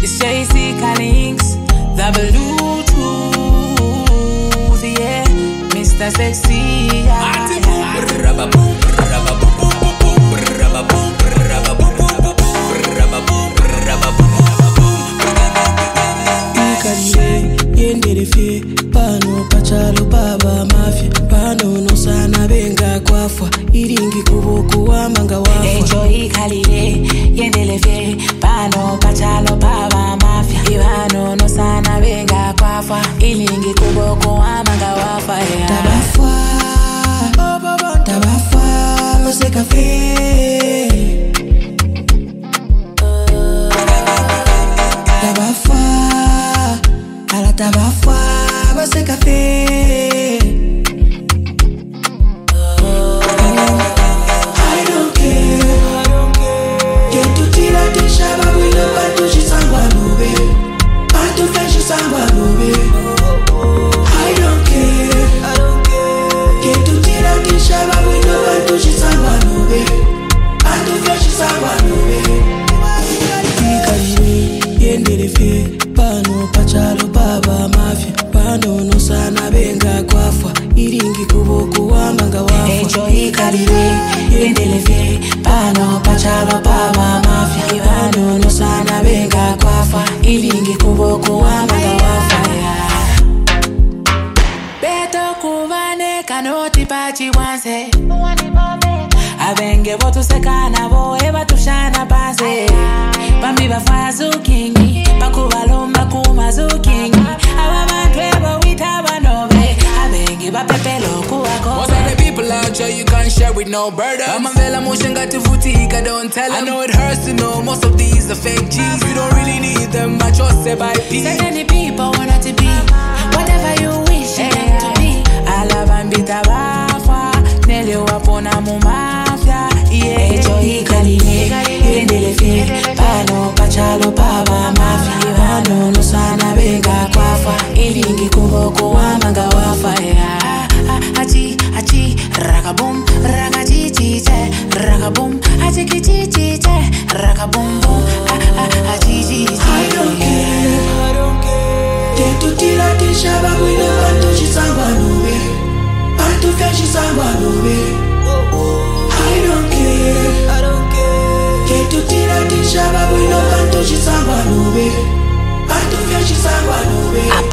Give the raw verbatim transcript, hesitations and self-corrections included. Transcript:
It's J C Callings, the Bluetooth, yeah, Mister Sexy, yeah. Yendelefie pano pachalo baba mafia pano no sana benga kwafwa iringi kuboko wa manga wafa Enjoy kalile yendelefie pano pachalo baba mafia pano no sana benga kwafwa iringi kuboko wa manga wafa tabafwa tabafwa mose cafe tabafwa ala tabafwa mose cafe pano pachalo baba mafia pano no sana benga kwafwa iringi kuboko wa manga wafa Enjoy kalile yendelefie pano pachalo baba mafia pano no sana benga kwafwa iringi kuboko wa manga wafa Beto kubane kanoti pachi wanse Abenge votu sekana bo eba tushana panse Bambi bafazu kingi Bakubalomba kumazu kingi Abamantwe bawita banobe Abenge bapepelo kuwako Most of the people out there you can't share with no burden Amavela motion got to futika, don't tell them I know it hurts to know most of these are fake G's You don't really need them, I trust say by peace So many people want it to be Whatever you wish yeah. them to be Alabambita bafa Nele wapona mumafia Yeah, enjoy kalile yendelefie pano pachalo baba mafia pano no sana benga kwafwa ilingi kuboko wa manga wafa yeah. Achi achi rakabum rakachichiche rakabum achi kichichiche rakabum bum achi chichi I don't care I don't care Tento tira tisha babu ino panto chisangwa nube Panto fe chisangwa nube I don't care I don't care Tento tira tisha babu ino panto chisangwa nube Panto fe chisangwa nube